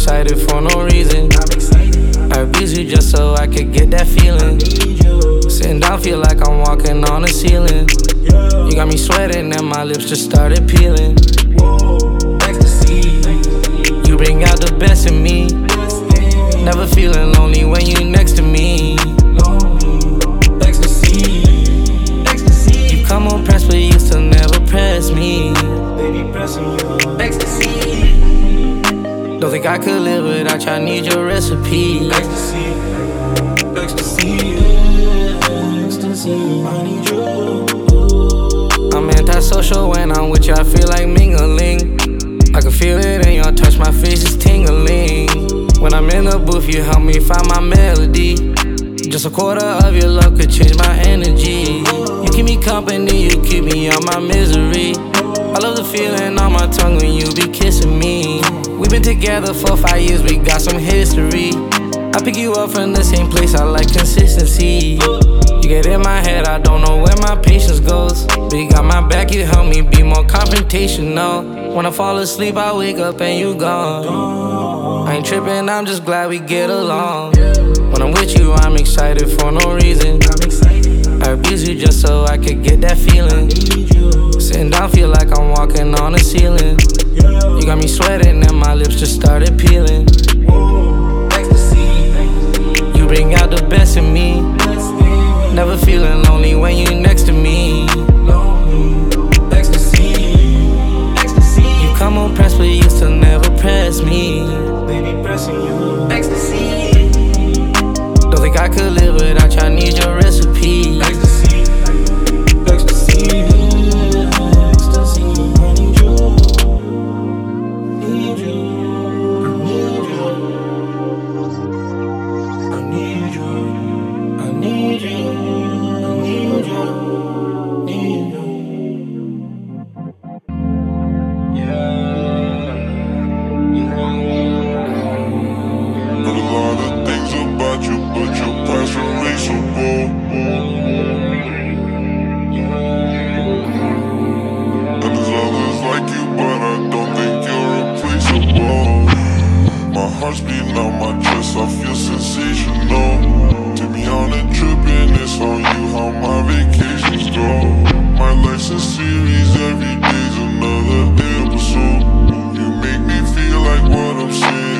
excited for no reason. I abuse you just so I could get that feeling. Sitting down, feel like I'm walking on the ceiling. You got me sweating and my lips just started peeling. You bring out the best in me. Never feeling lonely when you next to me. You come on press, but you still never press me. Don't think I could live without you, I need your recipe. I'm antisocial when I'm with you, I feel like mingling. I can feel it in your touch, my face is tingling. When I'm in the booth, you help me find my melody. Just a quarter of your love could change my energy. You keep me company, you keep me out my misery. I love the feeling on my tongue when you be kissing me. We've been together for 5 years, we got some history. I pick you up from the same place, I like consistency. You get in my head, I don't know where my patience goes. But you got my back, you help me be more confrontational. When I fall asleep, I wake up and you gone. I ain't tripping, I'm just glad we get along. When I'm with you, I'm excited for no reason. I abuse you just so I could get that feeling. Sitting down, feel like I'm walking on the ceiling. You got me sweating and my lips just started peeling. You bring out the best in me. Never feeling lonely when you next to me. You come on press, but you still never press me. Don't think I could live without you, I need your recipe. Heart's beating out my chest, I feel sensational. Take me on a trip and it's on you how my vacations go. My life's a series, every day's another episode. You make me feel like what I'm saying